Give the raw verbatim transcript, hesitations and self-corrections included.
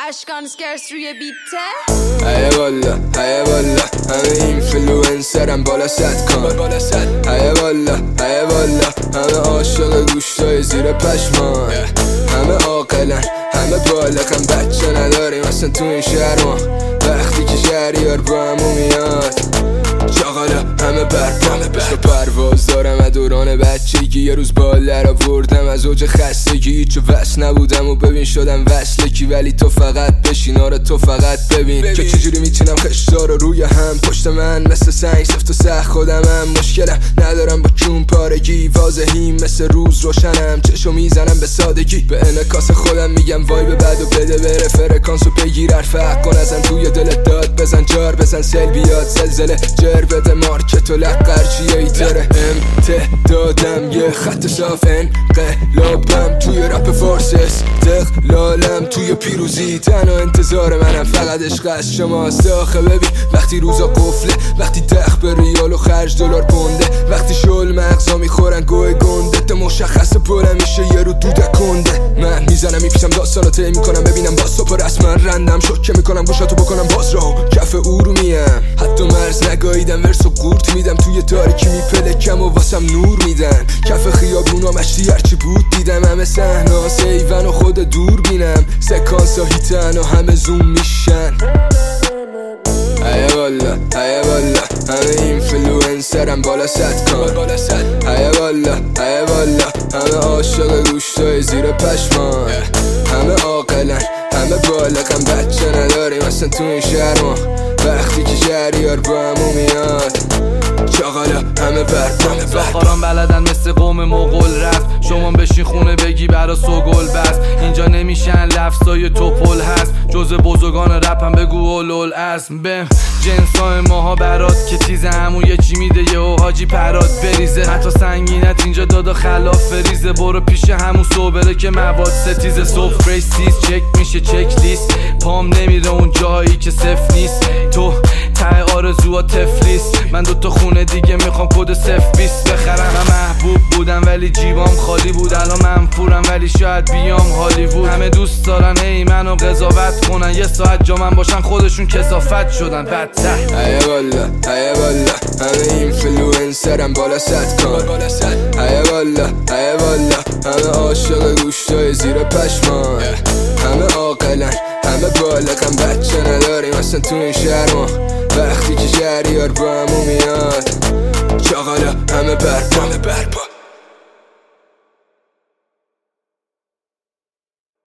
اشکان سکرس روی بیته. هیه والا هیه والا همه اینفلوئنسرم بالا صد کن. هیه والا هیه والا همه عاشق گوشتای زیر پشمان. همه عاقلن همه بالغن بچه نداریم اصلا تو این شهر ما. وقتی که شهریار با همو میاد چاقالا همه برپا عشق پرواز دارم از دوران بچگی. یه روز بال در آوردم از اوج خستگی. هیچ وصل نبودم و ببین شدم وصلکی. ولی تو فقط بشین آره تو فقط ببین, ببین. که چجوری میتونم خشتا رو روی هم پشت من مثل سنگ سفت و سخت خودمم. مشکلم ندارم با چون پارگی واضحیم مثل روز روشنم. چشو میزنم به سادگی به انعکاس خودم میگم وای به بد و بده بره فرکانسو بگیر حرف کن ازم توی دلت داد بزن جار بزن سل بیاد زلزله جر بده مارکت و لقر چیه ایتره. امتدادم یه خط صاف انقلابم توی رپ فارس استقلالم توی پیروزی. تنها انتظار منم فقط عشق از شماست. آخه ببین وقتی روزا قفله وقتی دخ به ریال و خرج دلار پونده وقتی شل مغزا میخورن گوه گنده تا مشخص پرم میشه یه رو دوده کنده. من میزنم میپیشم داستانو طی میکنم ببینم باز تو پر رسما رندم شوکه میکنم گوشاتو بکنم باز راهو کف ارومیم. حتی مرز نگاهیدم ورسو قورت میدم توی تاریکی میپلکم و واسم نور میدن. کف خیابونا مشتی هرچی بود دیدم همه صحنا سیون و خود دور بینم سکانس ها هیتن و همه زوم میشن. هیه والا هیه والا همه اینفلوئنسرم بالا صد کن. هیه والا هیه والا همه عاشق گوشتای زیر پشمان. همه عاقلن همه بالغن بچه نداریم اصلا تو این شهر ما. وقتی که شهریار با همو میاد چاقالا همه برپا سخاران بلدن مثل قوم مغول رفت. شما بشین خونه بگی برا سوگل بس. اینجا نمیشن لفظای توپل هست جز بزرگان رپ هم بگو اولول اسم بم جنسای ماها برات که تیزه همون یه چی میده یه او حاجی پرات بریزه. حتی سنگینت اینجا دادا خلاف فریزه. برو پیش همون صبره که مواد ستیزه. صبح ریسیز چک میشه چک لیست پام نمیره اون جایی که صفر نیست. تو ته آرزوها تفلیست من دوتا خونه دیگه میخوام کد صفر بیست بخرم. من محبوب بودم ولی جیبام خالی بود. الان منفورم ولی شاید بیام هالیوود. همه دوست دارن ای منو قضاوت کنن یه ساعت جا من باشن خودشون کثافت شدن بدتر. هیه والا هیه والا همه اینفلوئنسرم بالا صد کن. هیه والا هیه والا همه عاشق گوشتای زیر پشمان. همه عاقلن همه بالغن بچه نداریم اصلا تو این شهر ما. وقتی که شهریار با همو میاد چاقالا همه برپا